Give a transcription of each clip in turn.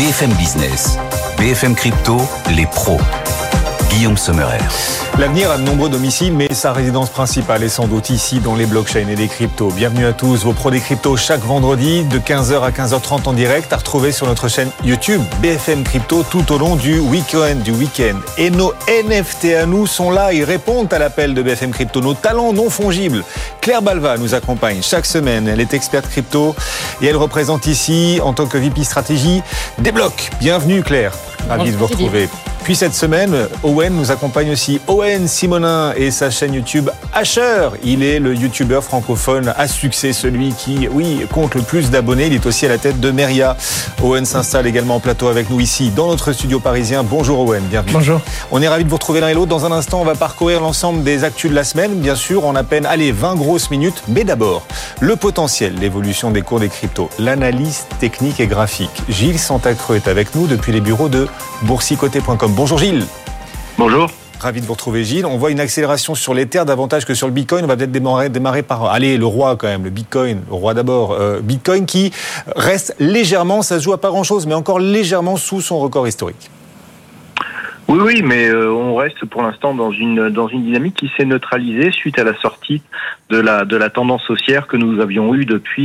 BFM Business, BFM Crypto, les pros. Guillaume Sommerer. L'avenir a de nombreux domiciles, mais sa résidence principale est sans doute ici dans les blockchains et les cryptos. Bienvenue à tous, vos pros des cryptos chaque vendredi de 15h à 15h30 en direct, à retrouver sur notre chaîne YouTube BFM Crypto tout au long du week-end. Et nos NFT à nous sont là, ils répondent à l'appel de BFM Crypto, nos talents non fongibles. Claire Balva nous accompagne chaque semaine, elle est experte crypto et elle représente ici en tant que VP stratégie des blocs. Bienvenue Claire, ravi de vous retrouver. Puis cette semaine, Owen nous accompagne aussi. Owen Simonin et sa chaîne YouTube Asher. Il est le youtubeur francophone à succès, celui qui, compte le plus d'abonnés. Il est aussi à la tête de Meria. Owen s'installe également en plateau avec nous ici, dans notre studio parisien. Bonjour Owen, bienvenue. Bonjour. On est ravis de vous retrouver l'un et l'autre. Dans un instant, on va parcourir l'ensemble des actus de la semaine, bien sûr, en à peine, 20 grosses minutes. Mais d'abord, le potentiel, l'évolution des cours des cryptos, l'analyse technique et graphique. Gilles Santacreux est avec nous depuis les bureaux de boursicoté.com. Bonjour Gilles. Bonjour. Ravi de vous retrouver Gilles. On voit une accélération sur l'Ether davantage que sur le Bitcoin. On va peut-être démarrer par, le roi quand même, le Bitcoin. Le roi d'abord. Bitcoin qui reste légèrement, ça se joue à pas grand-chose, mais encore légèrement sous son record historique. Oui, mais on reste pour l'instant dans une dynamique qui s'est neutralisée suite à la sortie de la tendance haussière que nous avions eue depuis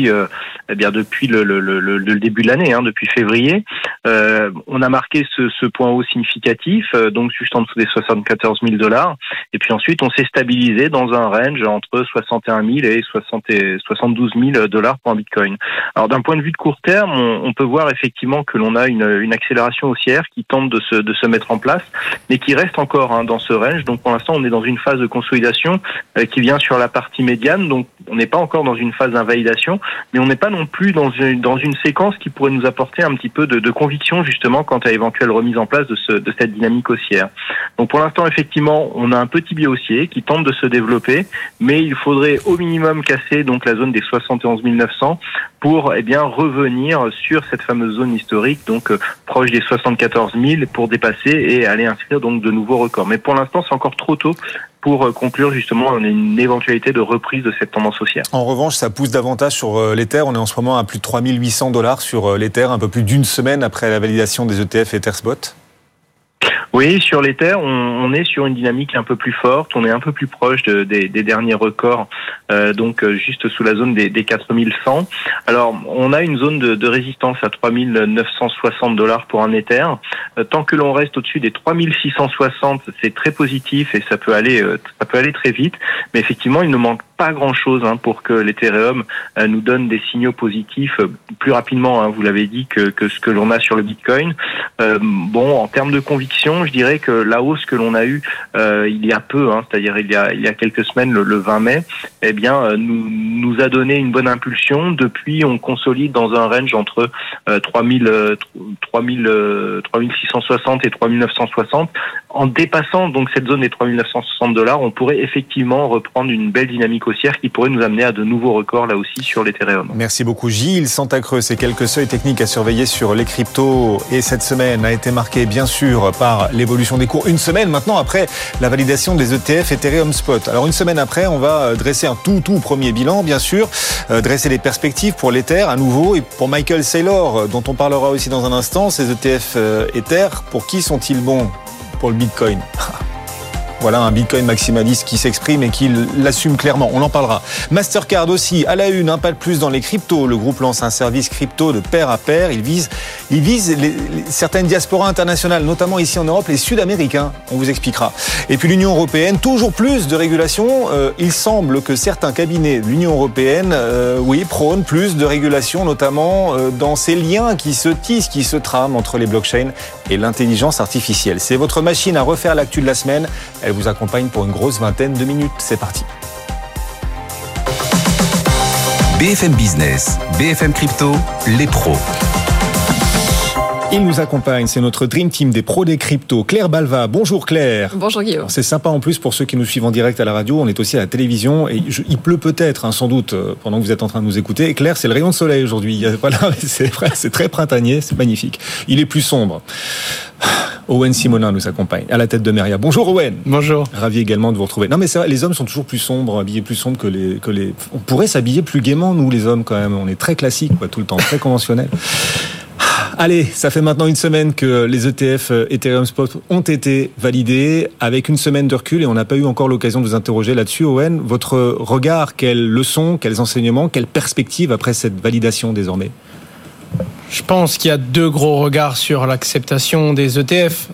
le début de l'année, depuis février. On a marqué ce point haut significatif, donc juste en dessous des $74,000, et puis ensuite on s'est stabilisé dans un range entre 61 000 et 72 000 $ pour un Bitcoin. Alors d'un point de vue de court terme, on peut voir effectivement que l'on a une accélération haussière qui tente de se mettre en place, mais qui reste encore dans ce range. Donc pour l'instant, on est dans une phase de consolidation qui vient sur la partie médiane. Donc on n'est pas encore dans une phase d'invalidation, mais on n'est pas non plus dans une séquence qui pourrait nous apporter un petit peu de conviction justement quant à éventuelle remise en place de cette dynamique haussière. Donc pour l'instant, effectivement, on a un petit biais haussier qui tente de se développer, mais il faudrait au minimum casser donc la zone des 71 900 pour revenir sur cette fameuse zone historique, donc proche des 74 000 pour dépasser et aller inscrire donc de nouveaux records. Mais pour l'instant, c'est encore trop tôt pour conclure justement une éventualité de reprise de cette tendance haussière. En revanche, ça pousse davantage sur l'Ether. On est en ce moment à plus de $3 800 sur l'Ether, un peu plus d'une semaine après la validation des ETF EtherSpot. Oui, sur l'Ether, on est sur une dynamique un peu plus forte, on est un peu plus proche des derniers records, donc juste sous la zone des 4100. Alors, on a une zone de résistance à 3960 $ pour un Ether. Tant que l'on reste au-dessus des 3660, c'est très positif et ça peut aller très vite. Mais effectivement, il ne manque pas grand-chose pour que l'Ethereum nous donne des signaux positifs plus rapidement, vous l'avez dit, que ce que l'on a sur le Bitcoin. En termes de conviction, je dirais que la hausse que l'on a eue il y a peu, c'est-à-dire il y a quelques semaines, le 20 mai, nous a donné une bonne impulsion. Depuis, on consolide dans un range entre 3660 et 3960. En dépassant donc cette zone des 3960 $, on pourrait effectivement reprendre une belle dynamique haussière qui pourrait nous amener à de nouveaux records là aussi sur l'Ethereum. Merci beaucoup Gilles Santacreux. Ces quelques seuils techniques à surveiller sur les cryptos. Et cette semaine a été marquée bien sûr par l'évolution des cours. Une semaine maintenant après la validation des ETF Ethereum Spot. Alors une semaine après, on va dresser un tout premier bilan bien sûr, dresser les perspectives pour l'Ether à nouveau et pour Michael Saylor dont on parlera aussi dans un instant. Ces ETF Ether, pour qui sont-ils bons? Pour le Bitcoin. Voilà un Bitcoin maximaliste qui s'exprime et qui l'assume clairement. On en parlera. Mastercard aussi, à la une, un pas de plus dans les cryptos. Le groupe lance un service crypto de pair à pair. Il vise certaines diasporas internationales, notamment ici en Europe, les Sud-Américains. On vous expliquera. Et puis l'Union européenne, toujours plus de régulation. Il semble que certains cabinets de l'Union européenne, prônent plus de régulation, notamment dans ces liens qui se tissent, qui se trament entre les blockchains et l'intelligence artificielle. C'est votre machine à refaire l'actu de la semaine. Elle vous accompagne pour une grosse vingtaine de minutes. C'est parti. BFM Business, BFM Crypto, les pros. Il nous accompagne, c'est notre Dream Team des pros des cryptos. Claire Balva, bonjour Claire. Bonjour Guillaume. Alors c'est sympa en plus pour ceux qui nous suivent en direct à la radio, on est aussi à la télévision et il pleut peut-être, sans doute, pendant que vous êtes en train de nous écouter. Et Claire, c'est le rayon de soleil aujourd'hui. Voilà, c'est très printanier, c'est magnifique. Il est plus sombre. Owen Simonin nous accompagne, à la tête de Meria. Bonjour Owen. Bonjour. Ravi également de vous retrouver. Non mais c'est vrai, les hommes sont toujours plus sombres, habillés plus sombres que les... On pourrait s'habiller plus gaiement, nous les hommes quand même. On est très classiques, tout le temps, très conventionnels. Allez, ça fait maintenant une semaine que les ETF Ethereum Spot ont été validés, avec une semaine de recul, et on n'a pas eu encore l'occasion de vous interroger là-dessus. Owen, votre regard, quelles leçons, quels enseignements, quelles perspectives après cette validation désormais ? Je pense qu'il y a 2 gros regards sur l'acceptation des ETF.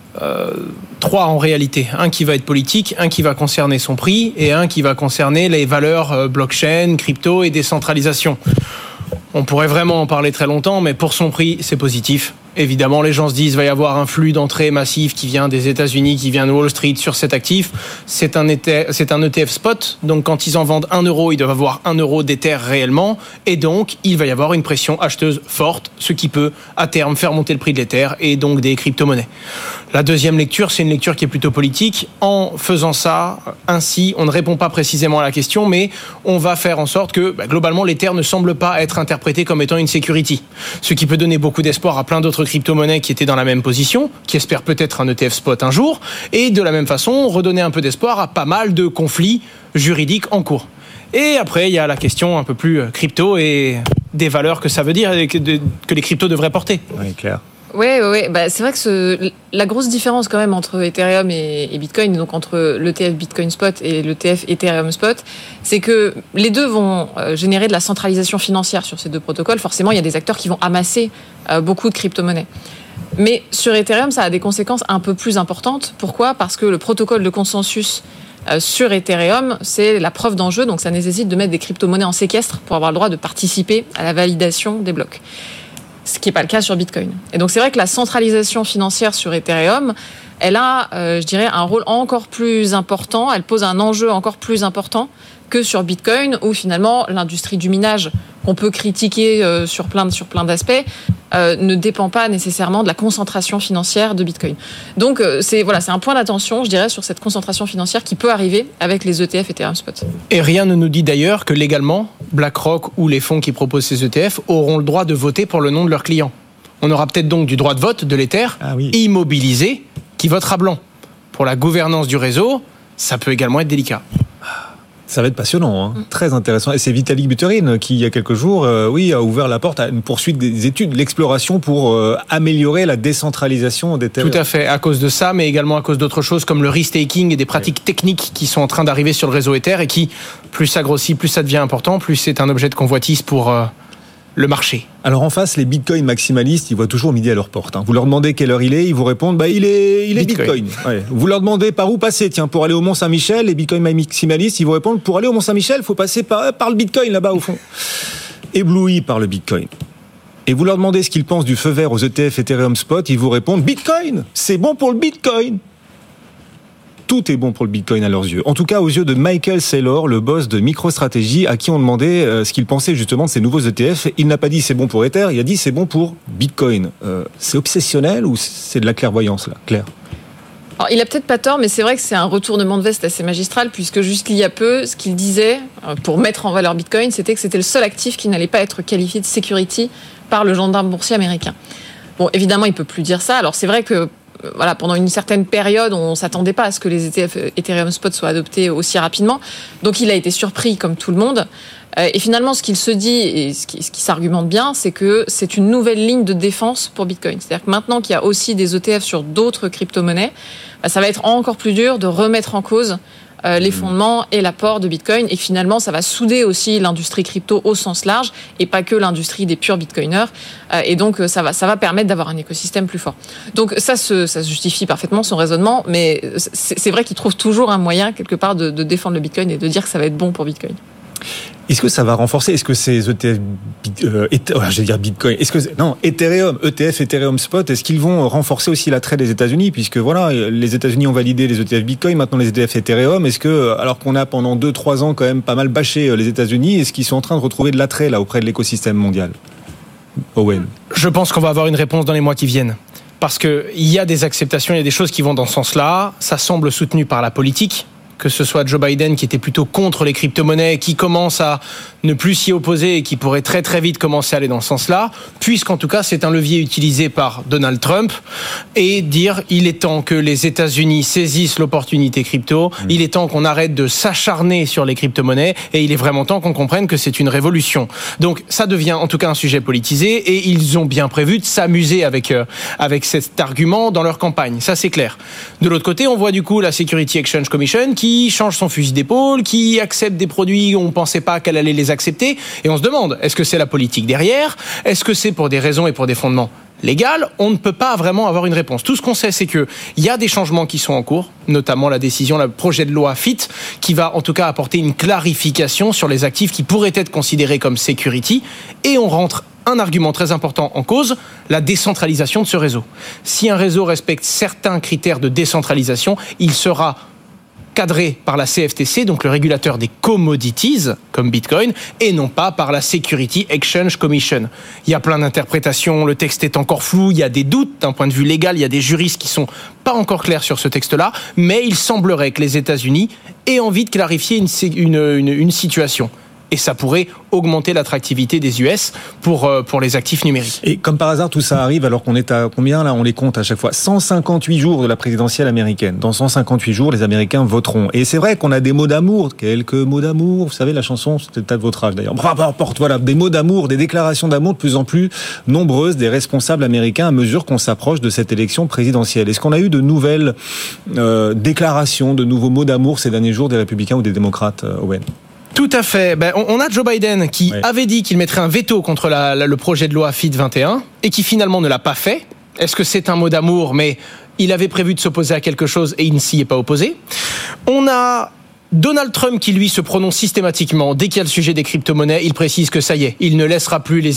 3 en réalité. Un qui va être politique, un qui va concerner son prix, et un qui va concerner les valeurs blockchain, crypto et décentralisation. On pourrait vraiment en parler très longtemps, mais pour son prix, c'est positif. Évidemment, les gens se disent qu'il va y avoir un flux d'entrée massif qui vient des États-Unis, qui vient de Wall Street sur cet actif. C'est un ETF spot, donc quand ils en vendent 1 euro, ils doivent avoir 1 euro d'Ether réellement, et donc il va y avoir une pression acheteuse forte, ce qui peut à terme faire monter le prix de l'Ether et donc des crypto-monnaies. La deuxième lecture, c'est une lecture qui est plutôt politique. En faisant ça, ainsi, on ne répond pas précisément à la question, mais on va faire en sorte que, globalement, l'Ether ne semble pas être interprété comme étant une security. Ce qui peut donner beaucoup d'espoir à plein d'autres crypto-monnaies qui étaient dans la même position, qui espèrent peut-être un ETF spot un jour, et de la même façon, redonner un peu d'espoir à pas mal de conflits juridiques en cours. Et après, il y a la question un peu plus crypto et des valeurs que ça veut dire et que les cryptos devraient porter. Oui, clair. Oui. C'est vrai que la grosse différence quand même entre Ethereum et Bitcoin, donc entre l'ETF Bitcoin Spot et l'ETF Ethereum Spot, c'est que les deux vont générer de la centralisation financière sur ces 2 protocoles. Forcément, il y a des acteurs qui vont amasser beaucoup de crypto-monnaies. Mais sur Ethereum, ça a des conséquences un peu plus importantes. Pourquoi ? Parce que le protocole de consensus sur Ethereum, c'est la preuve d'enjeu, donc ça nécessite de mettre des crypto-monnaies en séquestre pour avoir le droit de participer à la validation des blocs. Ce qui n'est pas le cas sur Bitcoin. Et donc c'est vrai que la centralisation financière sur Ethereum, elle a, je dirais, un rôle encore plus important, elle pose un enjeu encore plus important que sur Bitcoin, où finalement l'industrie du minage, qu'on peut critiquer sur plein d'aspects, ne dépend pas nécessairement de la concentration financière de Bitcoin. Donc c'est un point d'attention, je dirais, sur cette concentration financière qui peut arriver avec les ETF Ethereum Spot. Et rien ne nous dit d'ailleurs que légalement, BlackRock ou les fonds qui proposent ces ETF auront le droit de voter pour le nom de leurs clients. On aura peut-être donc du droit de vote de l'Ether immobilisé qui votera blanc. Pour la gouvernance du réseau, ça peut également être délicat. Ça va être passionnant, très intéressant. Et c'est Vitalik Buterin qui, il y a quelques jours, a ouvert la porte à une poursuite des études, l'exploration pour améliorer la décentralisation des terres. Tout à fait, à cause de ça, mais également à cause d'autres choses comme le restaking et des pratiques techniques qui sont en train d'arriver sur le réseau Ether et qui, plus ça grossit, plus ça devient important, plus c'est un objet de convoitise pour le marché. Alors en face, les bitcoins maximalistes, ils voient toujours midi à leur porte. Vous leur demandez quelle heure il est, ils vous répondent il est bitcoin. Ouais. Vous leur demandez par où passer, pour aller au Mont-Saint-Michel, les bitcoins maximalistes, ils vous répondent pour aller au Mont-Saint-Michel, il faut passer par le bitcoin là-bas au fond. Éblouis par le bitcoin. Et vous leur demandez ce qu'ils pensent du feu vert aux ETF Ethereum Spot, ils vous répondent bitcoin, c'est bon pour le bitcoin. Tout est bon pour le Bitcoin à leurs yeux. En tout cas, aux yeux de Michael Saylor, le boss de MicroStrategy, à qui on demandait ce qu'il pensait justement de ces nouveaux ETF. Il n'a pas dit c'est bon pour Ether, il a dit c'est bon pour Bitcoin. C'est obsessionnel ou c'est de la clairvoyance, là, Claire ? Alors, il a peut-être pas tort, mais c'est vrai que c'est un retournement de veste assez magistral, puisque juste il y a peu, ce qu'il disait pour mettre en valeur Bitcoin, c'était que c'était le seul actif qui n'allait pas être qualifié de security par le gendarme boursier américain. Bon, évidemment, il peut plus dire ça. Alors, c'est vrai que pendant une certaine période, on ne s'attendait pas à ce que les ETF Ethereum Spot soient adoptés aussi rapidement. Donc, il a été surpris, comme tout le monde. Et finalement, ce qu'il se dit et ce qui s'argumente bien, c'est que c'est une nouvelle ligne de défense pour Bitcoin. C'est-à-dire que maintenant qu'il y a aussi des ETF sur d'autres crypto-monnaies, ça va être encore plus dur de remettre en cause les fondements et l'apport de Bitcoin, et finalement ça va souder aussi l'industrie crypto au sens large et pas que l'industrie des purs bitcoiners, et donc ça va permettre d'avoir un écosystème plus fort. Donc ça justifie parfaitement son raisonnement, mais c'est vrai qu'il trouve toujours un moyen quelque part de défendre le Bitcoin et de dire que ça va être bon pour Bitcoin. Est-ce que ça va renforcer ? Est-ce que ces ETF, Bitcoin, Ethereum, ETF, Ethereum Spot, est-ce qu'ils vont renforcer aussi l'attrait des États-Unis ? Puisque les États-Unis ont validé les ETF Bitcoin, maintenant les ETF Ethereum. Est-ce que, alors qu'on a pendant 2-3 ans quand même pas mal bâché les États-Unis, est-ce qu'ils sont en train de retrouver de l'attrait là auprès de l'écosystème mondial ? Owen. Je pense qu'on va avoir une réponse dans les mois qui viennent. Parce qu'il y a des acceptations, il y a des choses qui vont dans ce sens-là. Ça semble soutenu par la politique, que ce soit Joe Biden qui était plutôt contre les crypto-monnaies, qui commence à ne plus s'y opposer et qui pourrait très très vite commencer à aller dans ce sens-là, puisqu'en tout cas c'est un levier utilisé par Donald Trump, et dire il est temps que les États-Unis saisissent l'opportunité crypto, il est temps qu'on arrête de s'acharner sur les crypto-monnaies et il est vraiment temps qu'on comprenne que c'est une révolution. Donc ça devient en tout cas un sujet politisé et ils ont bien prévu de s'amuser avec cet argument dans leur campagne, ça c'est clair. De l'autre côté, on voit du coup la Security Exchange Commission qui change son fusil d'épaule, qui accepte des produits où on ne pensait pas qu'elle allait les accepter, et on se demande, est-ce que c'est la politique derrière ? Est-ce que c'est pour des raisons et pour des fondements légaux ? On ne peut pas vraiment avoir une réponse. Tout ce qu'on sait, c'est qu'il y a des changements qui sont en cours, notamment la décision, le projet de loi FIT, qui va en tout cas apporter une clarification sur les actifs qui pourraient être considérés comme security, et on rentre un argument très important en cause, la décentralisation de ce réseau. Si un réseau respecte certains critères de décentralisation, il sera cadré par la CFTC, donc le régulateur des commodities, comme Bitcoin, et non pas par la Security Exchange Commission. Il y a plein d'interprétations, le texte est encore flou, il y a des doutes d'un point de vue légal, il y a des juristes qui sont pas encore clairs sur ce texte-là, mais il semblerait que les États-Unis aient envie de clarifier une situation. Et ça pourrait augmenter l'attractivité des US pour les actifs numériques. Et comme par hasard, tout ça arrive alors qu'on est à combien là ? On les compte à chaque fois. 158 jours de la présidentielle américaine. Dans 158 jours, les Américains voteront. Et c'est vrai qu'on a des mots d'amour, quelques mots d'amour. Vous savez, la chanson, c'était peut-être votre âge d'ailleurs. Peu importe, voilà, des mots d'amour, des déclarations d'amour de plus en plus nombreuses des responsables américains à mesure qu'on s'approche de cette élection présidentielle. Est-ce qu'on a eu de nouvelles déclarations, de nouveaux mots d'amour ces derniers jours des Républicains ou des démocrates, Owen ? Tout à fait. On a Joe Biden qui avait dit qu'il mettrait un veto contre le projet de loi FIT 21 et qui finalement ne l'a pas fait. Est-ce que c'est un mot d'amour ? Mais il avait prévu de s'opposer à quelque chose et il ne s'y est pas opposé. On a Donald Trump qui, lui, se prononce systématiquement. Dès qu'il y a le sujet des crypto-monnaies, il précise que ça y est, il ne laissera plus les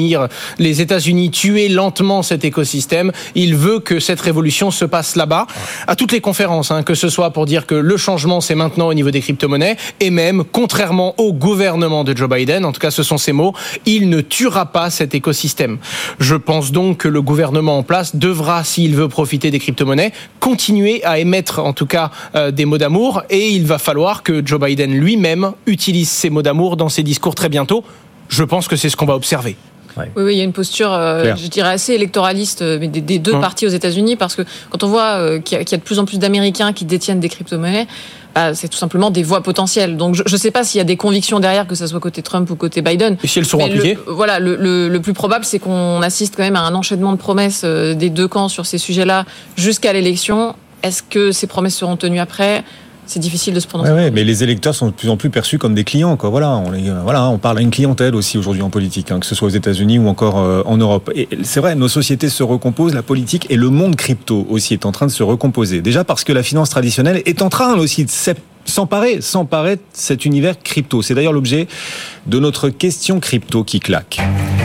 États-Unis tuer lentement cet écosystème. Il veut que cette révolution se passe là-bas, à toutes les conférences, que ce soit pour dire que le changement, c'est maintenant au niveau des crypto-monnaies, et même, contrairement au gouvernement de Joe Biden, en tout cas ce sont ses mots, il ne tuera pas cet écosystème. Je pense donc que le gouvernement en place devra, s'il veut profiter des crypto-monnaies, continuer à émettre, en tout cas, des mots d'amour, et il va falloir que Joe Biden lui-même utilise ces mots d'amour dans ses discours très bientôt. Je pense que c'est ce qu'on va observer. Oui, il y a une posture, je dirais, assez électoraliste des deux partis aux États-Unis, parce que quand on voit qu'il y a de plus en plus d'Américains qui détiennent des crypto-monnaies, c'est tout simplement des voix potentielles. Donc je ne sais pas s'il y a des convictions derrière, que ce soit côté Trump ou côté Biden. Et si elles seront appliquées ? Le plus probable, c'est qu'on assiste quand même à un enchaînement de promesses des deux camps sur ces sujets-là jusqu'à l'élection. Est-ce que ces promesses seront tenues après ? C'est difficile de se prononcer. Oui, mais les électeurs sont de plus en plus perçus comme des clients, quoi. Voilà, on parle à une clientèle aussi aujourd'hui en politique, que ce soit aux États-Unis ou encore en Europe. Et c'est vrai, nos sociétés se recomposent, la politique et le monde crypto aussi est en train de se recomposer. Déjà parce que la finance traditionnelle est en train aussi de s'emparer de cet univers crypto. C'est d'ailleurs l'objet de notre question crypto qui claque.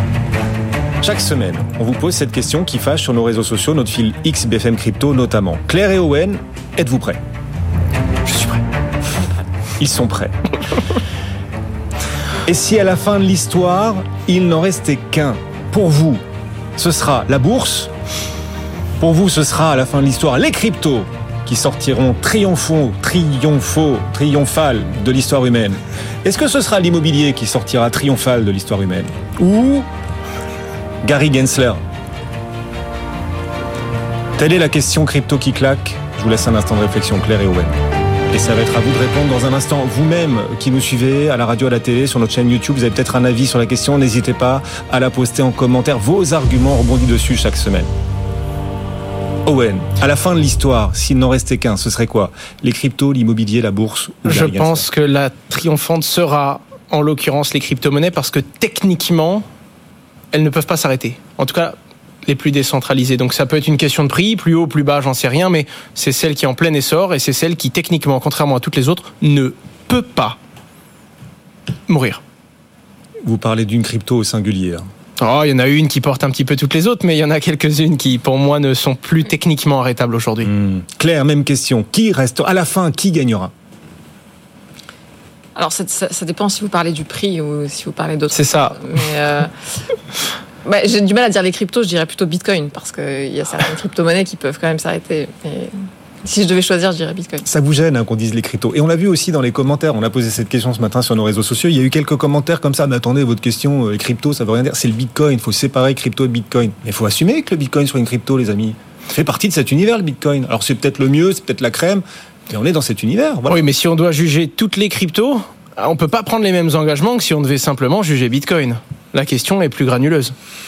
Chaque semaine, on vous pose cette question qui fâche sur nos réseaux sociaux, notre fil X BFM Crypto notamment. Claire et Owen, êtes-vous prêts ? Je suis prêt. Ils sont prêts. Et si à la fin de l'histoire, il n'en restait qu'un, pour vous, ce sera la bourse. Pour vous, ce sera à la fin de l'histoire les cryptos qui sortiront triomphales de l'histoire humaine. Est-ce que ce sera l'immobilier qui sortira triomphal de l'histoire humaine ? Ou Gary Gensler ? Telle est la question crypto qui claque. Je vous laisse un instant de réflexion, Claire et Owen. Et ça va être à vous de répondre dans un instant. Vous-même qui nous suivez à la radio, à la télé, sur notre chaîne YouTube, vous avez peut-être un avis sur la question. N'hésitez pas à la poster en commentaire. Vos arguments rebondis dessus chaque semaine. Owen, à la fin de l'histoire, s'il n'en restait qu'un, ce serait quoi ? Les cryptos, l'immobilier, la bourse ou Je pense que la triomphante sera, en l'occurrence, les crypto-monnaies, parce que techniquement, elles ne peuvent pas s'arrêter. En tout cas, les plus décentralisées. Donc ça peut être une question de prix, plus haut, plus bas, j'en sais rien, mais c'est celle qui est en plein essor et c'est celle qui, techniquement, contrairement à toutes les autres, ne peut pas mourir. Vous parlez d'une crypto au singulier. Oh, il y en a une qui porte un petit peu toutes les autres, mais il y en a quelques-unes qui, pour moi, ne sont plus techniquement arrêtables aujourd'hui. Claire, même question. Qui reste à la fin ? Qui gagnera ? Alors ça dépend si vous parlez du prix ou si vous parlez d'autres. C'est ça. Mais j'ai du mal à dire les cryptos, je dirais plutôt Bitcoin, parce qu'il y a certaines crypto-monnaies qui peuvent quand même s'arrêter. Si je devais choisir, je dirais Bitcoin. Ça vous gêne qu'on dise les cryptos. Et on l'a vu aussi dans les commentaires. On a posé cette question ce matin sur nos réseaux sociaux. Il y a eu quelques commentaires comme ça. Mais attendez, votre question, les cryptos, ça veut rien dire. C'est le Bitcoin. Il faut séparer crypto et Bitcoin. Mais il faut assumer que le Bitcoin soit une crypto, les amis. Ça fait partie de cet univers, le Bitcoin. Alors c'est peut-être le mieux, c'est peut-être la crème. Mais on est dans cet univers. Voilà. Oui, mais si on doit juger toutes les cryptos, on peut pas prendre les mêmes engagements que si on devait simplement juger Bitcoin. La question est plus granuleuse.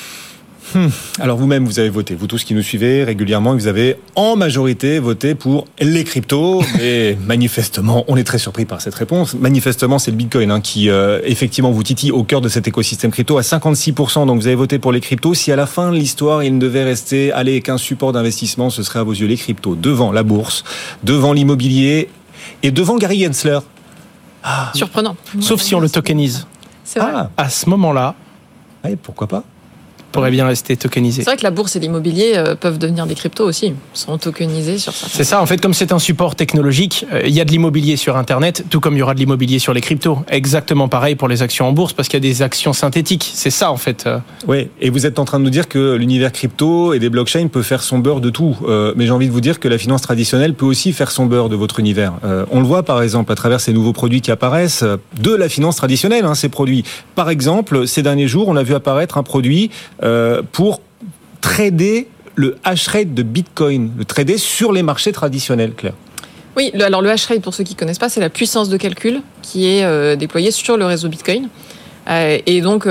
Alors vous-même, vous avez voté. Vous tous qui nous suivez régulièrement, vous avez en majorité voté pour les cryptos. Et manifestement, on est très surpris par cette réponse. Manifestement, c'est le Bitcoin qui effectivement vous titille au cœur de cet écosystème crypto à 56%. Donc vous avez voté pour les cryptos. Si à la fin de l'histoire, il ne devait rester qu'un support d'investissement, ce serait à vos yeux les cryptos. Devant la bourse, devant l'immobilier et devant Gary Gensler. Surprenant. Sauf si on le tokenise. C'est vrai. À ce moment-là, pourquoi pas ? pourrait bien rester tokenisé. C'est vrai que la bourse et l'immobilier peuvent devenir des cryptos aussi, sont tokenisés sur ça. C'est ça, en fait, comme c'est un support technologique, il y a de l'immobilier sur Internet, tout comme il y aura de l'immobilier sur les cryptos. Exactement pareil pour les actions en bourse, parce qu'il y a des actions synthétiques. C'est ça, en fait. Oui, et vous êtes en train de nous dire que l'univers crypto et des blockchains peut faire son beurre de tout. Mais j'ai envie de vous dire que la finance traditionnelle peut aussi faire son beurre de votre univers. On le voit, par exemple, à travers ces nouveaux produits qui apparaissent, de la finance traditionnelle, ces produits. Par exemple, ces derniers jours, on a vu apparaître un produit pour trader le hash rate de Bitcoin, le trader sur les marchés traditionnels, Claire. Oui, alors le hash rate, pour ceux qui ne connaissent pas, c'est la puissance de calcul qui est déployée sur le réseau Bitcoin. Et donc,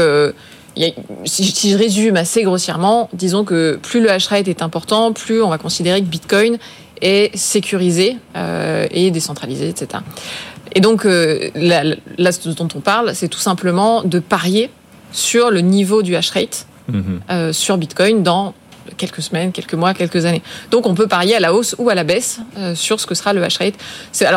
si je résume assez grossièrement, disons que plus le hash rate est important, plus on va considérer que Bitcoin est sécurisé et décentralisé, etc. Et donc, là, ce dont on parle, c'est tout simplement de parier sur le niveau du hash rate sur Bitcoin dans quelques semaines, quelques mois, quelques années. Donc, on peut parier à la hausse ou à la baisse sur ce que sera le hash rate. C'est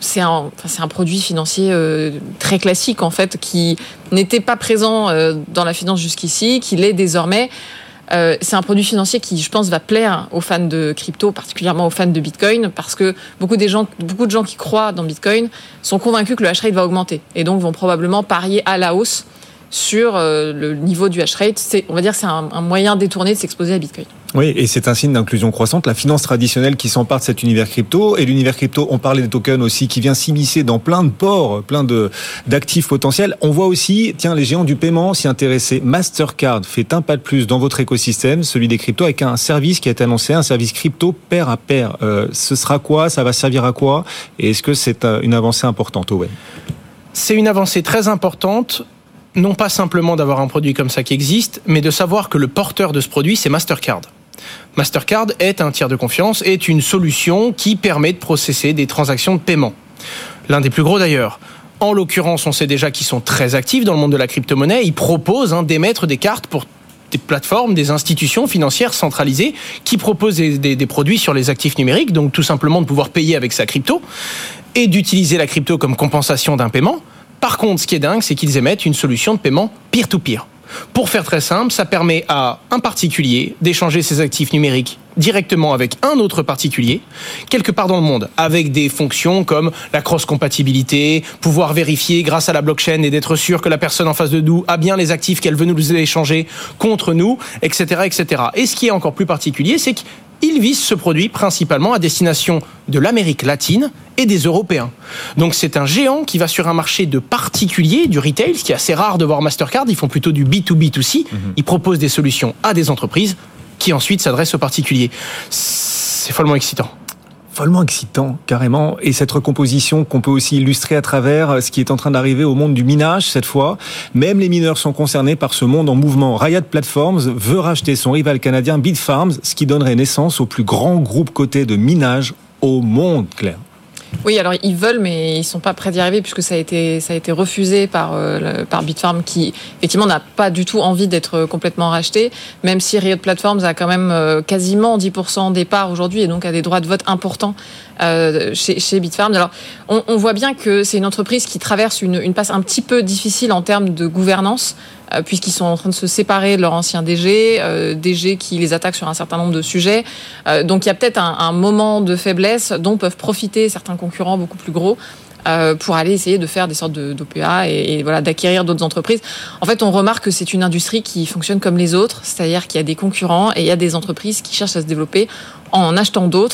un produit financier très classique, en fait, qui n'était pas présent dans la finance jusqu'ici, qui l'est désormais. C'est un produit financier qui, je pense, va plaire aux fans de crypto, particulièrement aux fans de Bitcoin, parce que beaucoup de gens qui croient dans Bitcoin sont convaincus que le hash rate va augmenter et donc vont probablement parier à la hausse sur le niveau du hash rate. On va dire que c'est un moyen détourné de s'exposer à Bitcoin. Oui, et c'est un signe d'inclusion croissante. La finance traditionnelle qui s'empare de cet univers crypto. Et l'univers crypto, on parlait des tokens aussi, qui vient s'immiscer dans plein de ports, plein d'actifs potentiels. On voit aussi, les géants du paiement s'y intéresser. Mastercard fait un pas de plus dans votre écosystème, celui des cryptos, avec un service qui a été annoncé, un service crypto pair à pair. Ce sera quoi ? Ça va servir à quoi ? Et est-ce que c'est une avancée importante, Owen ? C'est une avancée très importante. Non pas simplement d'avoir un produit comme ça qui existe, mais de savoir que le porteur de ce produit, c'est Mastercard. Mastercard est un tiers de confiance, est une solution qui permet de processer des transactions de paiement. L'un des plus gros d'ailleurs. En l'occurrence, on sait déjà qu'ils sont très actifs dans le monde de la crypto-monnaie. Ils proposent d'émettre des cartes pour des plateformes, des institutions financières centralisées qui proposent des produits sur les actifs numériques, donc tout simplement de pouvoir payer avec sa crypto et d'utiliser la crypto comme compensation d'un paiement. Par contre, ce qui est dingue, c'est qu'ils émettent une solution de paiement peer-to-peer. Pour faire très simple, ça permet à un particulier d'échanger ses actifs numériques directement avec un autre particulier, quelque part dans le monde, avec des fonctions comme la cross-compatibilité, pouvoir vérifier grâce à la blockchain et d'être sûr que la personne en face de nous a bien les actifs qu'elle veut nous échanger contre nous, etc., etc. Et ce qui est encore plus particulier, c'est qu'il vise ce produit principalement à destination de l'Amérique latine et des Européens. Donc c'est un géant qui va sur un marché de particuliers, du retail, ce qui est assez rare de voir Mastercard. Ils font plutôt du B2B2C. Ils proposent des solutions à des entreprises qui ensuite s'adressent aux particuliers. C'est follement excitant. Follement excitant, carrément. Et cette recomposition qu'on peut aussi illustrer à travers ce qui est en train d'arriver au monde du minage, cette fois. Même les mineurs sont concernés par ce monde en mouvement. Riot Platforms veut racheter son rival canadien Bitfarms, ce qui donnerait naissance au plus grand groupe coté de minage au monde, Claire. Oui, alors ils veulent, mais ils sont pas prêts d'y arriver puisque ça a été refusé par Bitfarms qui effectivement n'a pas du tout envie d'être complètement racheté, même si Riot Platforms a quand même quasiment 10% des parts aujourd'hui et donc a des droits de vote importants chez Bitfarms. Alors on voit bien que c'est une entreprise qui traverse une passe un petit peu difficile en termes de gouvernance. Puisqu'ils sont en train de se séparer de leur ancien DG qui les attaque sur un certain nombre de sujets. Donc il y a peut-être un moment de faiblesse dont peuvent profiter certains concurrents beaucoup plus gros pour aller essayer de faire des sortes d'OPA et voilà, d'acquérir d'autres entreprises. En fait, on remarque que c'est une industrie qui fonctionne comme les autres, c'est-à-dire qu'il y a des concurrents et il y a des entreprises qui cherchent à se développer en achetant d'autres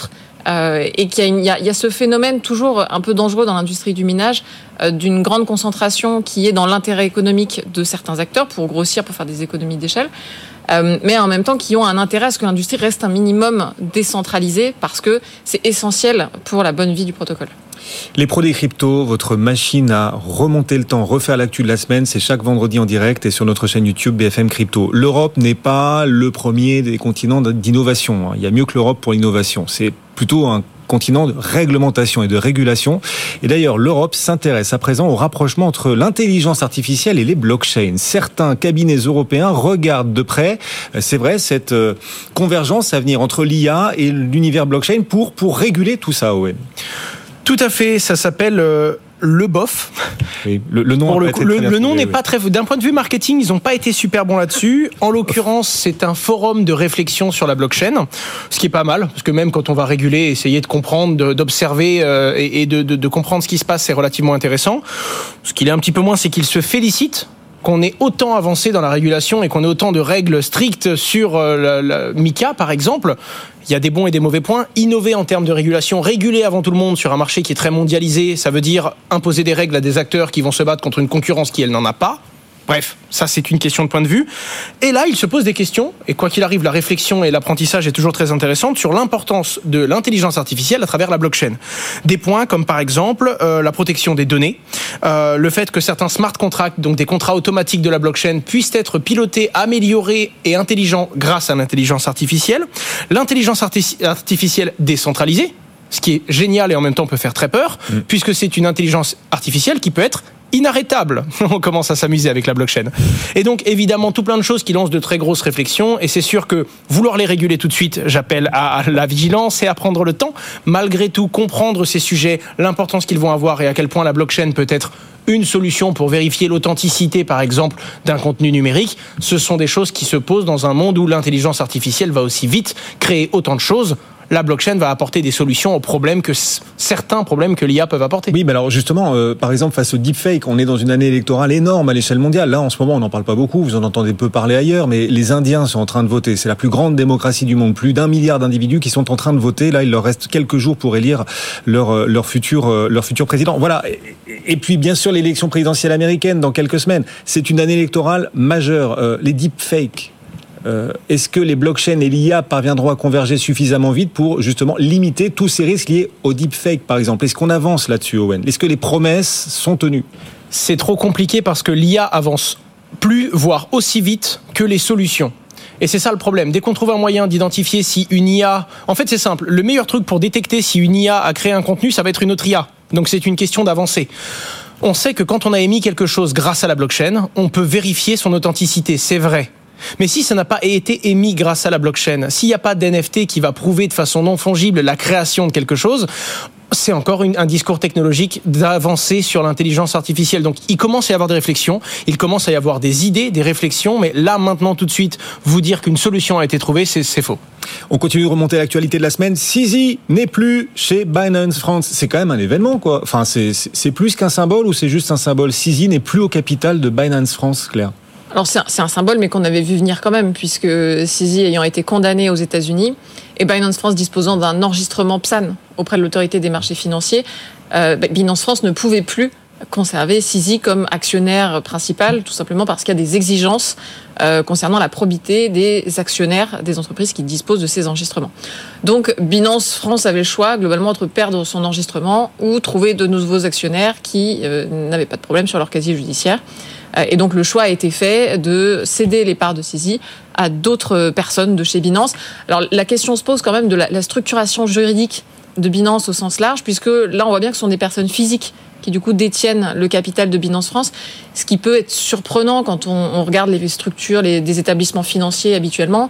et qu'il y a ce phénomène toujours un peu dangereux dans l'industrie du minage d'une grande concentration qui est dans l'intérêt économique de certains acteurs pour grossir, pour faire des économies d'échelle, mais en même temps qui ont un intérêt à ce que l'industrie reste un minimum décentralisée parce que c'est essentiel pour la bonne vie du protocole. Les pros des cryptos, votre machine à remonter le temps, refaire l'actu de la semaine, c'est chaque vendredi en direct et sur notre chaîne YouTube BFM Crypto. L'Europe n'est pas le premier des continents d'innovation. Il y a mieux que l'Europe pour l'innovation. C'est plutôt un continent de réglementation et de régulation. Et d'ailleurs, l'Europe s'intéresse à présent au rapprochement entre l'intelligence artificielle et les blockchains. Certains cabinets européens regardent de près, c'est vrai, cette convergence à venir entre l'IA et l'univers blockchain pour réguler tout ça, Owen. Tout à fait, ça s'appelle le BOF. Oui, le nom, le nom n'est pas très... D'un point de vue marketing, ils n'ont pas été super bons là-dessus. En l'occurrence, c'est un forum de réflexion sur la blockchain, ce qui est pas mal, parce que même quand on va réguler, essayer de comprendre, d'observer et de comprendre ce qui se passe, c'est relativement intéressant. Ce qu'il est un petit peu moins, c'est qu'ils se félicitent qu'on ait autant avancé dans la régulation et qu'on ait autant de règles strictes sur la MiCA, par exemple. Il y a des bons et des mauvais points. Innover en termes de régulation, réguler avant tout le monde sur un marché qui est très mondialisé, ça veut dire imposer des règles à des acteurs qui vont se battre contre une concurrence qui, elle, n'en a pas. Bref, ça c'est une question de point de vue. Et là, il se pose des questions, et quoi qu'il arrive, la réflexion et l'apprentissage est toujours très intéressante sur l'importance de l'intelligence artificielle à travers la blockchain. Des points comme par exemple la protection des données, le fait que certains smart contracts, donc des contrats automatiques de la blockchain, puissent être pilotés, améliorés et intelligents grâce à l'intelligence artificielle, l'intelligence artificielle décentralisée, ce qui est génial et en même temps peut faire très peur, puisque c'est une intelligence artificielle qui peut être inarrêtable. On commence à s'amuser avec la blockchain. Et donc, évidemment, tout plein de choses qui lancent de très grosses réflexions. Et c'est sûr que vouloir les réguler tout de suite, j'appelle à la vigilance et à prendre le temps. Malgré tout, comprendre ces sujets, l'importance qu'ils vont avoir et à quel point la blockchain peut être une solution pour vérifier l'authenticité, par exemple, d'un contenu numérique. Ce sont des choses qui se posent dans un monde où l'intelligence artificielle va aussi vite créer autant de choses. La blockchain va apporter des solutions aux problèmes certains problèmes que l'IA peuvent apporter. Oui, mais alors justement, par exemple, face au deepfake, on est dans une année électorale énorme à l'échelle mondiale. Là, en ce moment, on n'en parle pas beaucoup, vous en entendez peu parler ailleurs, mais les Indiens sont en train de voter. C'est la plus grande démocratie du monde. Plus d'1 milliard d'individus qui sont en train de voter. Là, il leur reste quelques jours pour élire leur futur président. Voilà. Et puis, bien sûr, l'élection présidentielle américaine dans quelques semaines. C'est une année électorale majeure. Les deepfakes. Est-ce que les blockchains et l'IA parviendront à converger suffisamment vite pour justement limiter tous ces risques liés au deepfake, par exemple? Est-ce qu'on avance là-dessus, Owen? Est-ce que les promesses sont tenues? C'est trop compliqué parce que l'IA avance plus, voire aussi vite que les solutions. Et c'est ça le problème. Dès qu'on trouve un moyen d'identifier si une IA... En fait, c'est simple. Le meilleur truc pour détecter si une IA a créé un contenu, ça va être une autre IA. Donc c'est une question d'avancer. On sait que quand on a émis quelque chose grâce à la blockchain, on peut vérifier son authenticité. C'est vrai. Mais si ça n'a pas été émis grâce à la blockchain, s'il n'y a pas d'NFT qui va prouver de façon non fongible la création de quelque chose, c'est encore un discours technologique d'avancer sur l'intelligence artificielle. Donc il commence à y avoir des réflexions, il commence à y avoir des idées, des réflexions, mais là maintenant tout de suite, vous dire qu'une solution a été trouvée, c'est faux. On continue de remonter l'actualité de la semaine. CZ n'est plus chez Binance France. C'est quand même un événement, quoi. Enfin, c'est plus qu'un symbole ou c'est juste un symbole? CZ n'est plus au capital de Binance France, Claire. Alors c'est un symbole, mais qu'on avait vu venir quand même, puisque CZ ayant été condamné aux États-Unis et Binance France disposant d'un enregistrement PSAN auprès de l'autorité des marchés financiers, Binance France ne pouvait plus conserver CZ comme actionnaire principal, tout simplement parce qu'il y a des exigences concernant la probité des actionnaires des entreprises qui disposent de ces enregistrements. Donc Binance France avait le choix globalement entre perdre son enregistrement ou trouver de nouveaux actionnaires qui n'avaient pas de problème sur leur casier judiciaire. Et donc le choix a été fait de céder les parts de CZ à d'autres personnes de chez Binance. Alors la question se pose quand même de la structuration juridique de Binance au sens large, puisque là on voit bien que ce sont des personnes physiques qui du coup détiennent le capital de Binance France, ce qui peut être surprenant quand on regarde les structures des établissements financiers habituellement.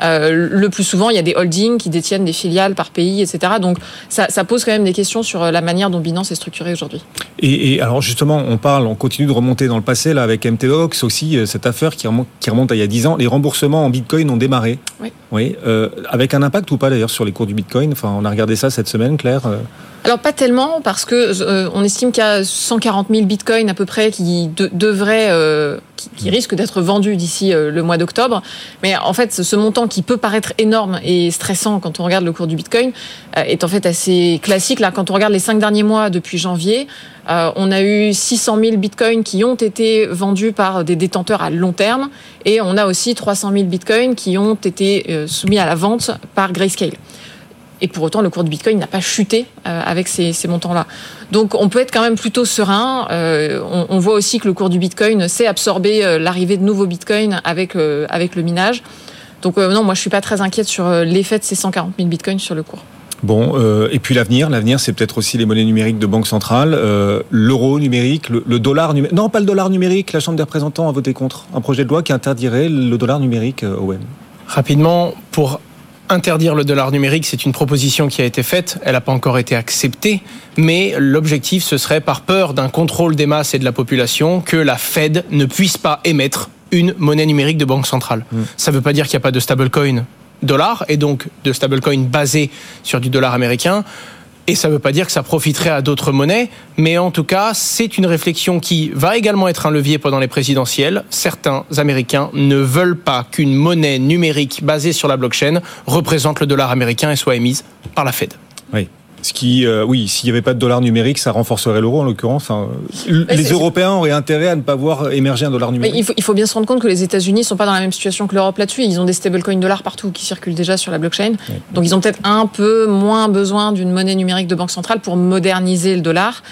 Le plus souvent, il y a des holdings qui détiennent des filiales par pays, etc. Donc ça pose quand même des questions sur la manière dont Binance est structurée aujourd'hui. Et alors justement, on continue de remonter dans le passé là avec MTOX aussi, cette affaire qui remonte à il y a 10 ans. Les remboursements en Bitcoin ont démarré. Oui. Oui. Avec un impact ou pas d'ailleurs sur les cours du Bitcoin. Enfin, on a regardé ça cette semaine, Claire. Alors pas tellement, parce que on estime qu'il y a 140 000 bitcoins à peu près qui risquent d'être vendus d'ici le mois d'octobre. Mais en fait, ce montant qui peut paraître énorme et stressant quand on regarde le cours du bitcoin est en fait assez classique. Là, quand on regarde les 5 derniers mois depuis janvier, on a eu 600 000 bitcoins qui ont été vendus par des détenteurs à long terme, et on a aussi 300 000 bitcoins qui ont été soumis à la vente par Grayscale. Et pour autant, le cours du Bitcoin n'a pas chuté avec ces montants-là. Donc, on peut être quand même plutôt serein. On voit aussi que le cours du Bitcoin sait absorber l'arrivée de nouveaux Bitcoins avec le minage. Donc, non, moi, je suis pas très inquiète sur l'effet de ces 140 000 Bitcoins sur le cours. Bon, et puis l'avenir, c'est peut-être aussi les monnaies numériques de banque centrale, l'euro numérique, le dollar numérique. Non, pas le dollar numérique. La Chambre des représentants a voté contre un projet de loi qui interdirait le dollar numérique. Owen. Rapidement, pour interdire le dollar numérique, c'est une proposition qui a été faite, elle n'a pas encore été acceptée, mais l'objectif, ce serait, par peur d'un contrôle des masses et de la population, que la Fed ne puisse pas émettre une monnaie numérique de banque centrale. Ça ne veut pas dire qu'il n'y a pas de stablecoin dollar, et donc de stablecoin basé sur du dollar américain, et ça ne veut pas dire que ça profiterait à d'autres monnaies, mais en tout cas, c'est une réflexion qui va également être un levier pendant les présidentielles. Certains Américains ne veulent pas qu'une monnaie numérique basée sur la blockchain représente le dollar américain et soit émise par la Fed. Oui. Ce qui, s'il n'y avait pas de dollar numérique, ça renforcerait l'euro en l'occurrence. Les Européens auraient intérêt à ne pas voir émerger un dollar numérique. Mais il faut bien se rendre compte que les États-Unis ne sont pas dans la même situation que l'Europe là-dessus. Ils ont des stablecoins dollars partout qui circulent déjà sur la blockchain. Oui. Donc ils ont peut-être un peu moins besoin d'une monnaie numérique de banque centrale pour moderniser le dollar.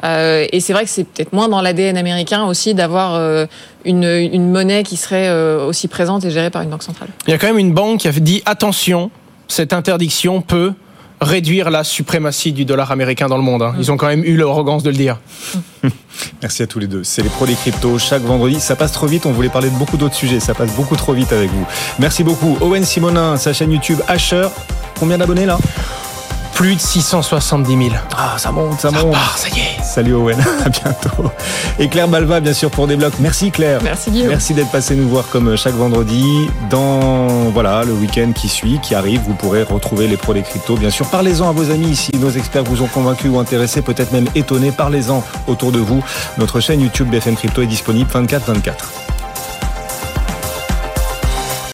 Et c'est vrai que c'est peut-être moins dans l'ADN américain aussi d'avoir une monnaie qui serait aussi présente et gérée par une banque centrale. Il y a quand même une banque qui a dit attention, cette interdiction peut réduire la suprématie du dollar américain dans le monde. Ils ont quand même eu l'arrogance de le dire. Merci à tous les deux. C'est les pros des cryptos chaque vendredi. Ça passe trop vite. On voulait parler de beaucoup d'autres sujets. Ça passe beaucoup trop vite avec vous. Merci beaucoup. Owen Simonin, sa chaîne YouTube Asher. Combien d'abonnés là ? Plus de 670 000. Ah, ça monte. Ça part, ça y est. Salut Owen, à bientôt. Et Claire Balva, bien sûr, pour Débloc. Merci Claire. Merci Guillaume. Merci d'être passé nous voir comme chaque vendredi. Dans le week-end qui arrive, vous pourrez retrouver les pros des cryptos. Bien sûr, parlez-en à vos amis. Si nos experts vous ont convaincu ou intéressé, peut-être même étonné, parlez-en autour de vous. Notre chaîne YouTube BFM Crypto est disponible 24/24.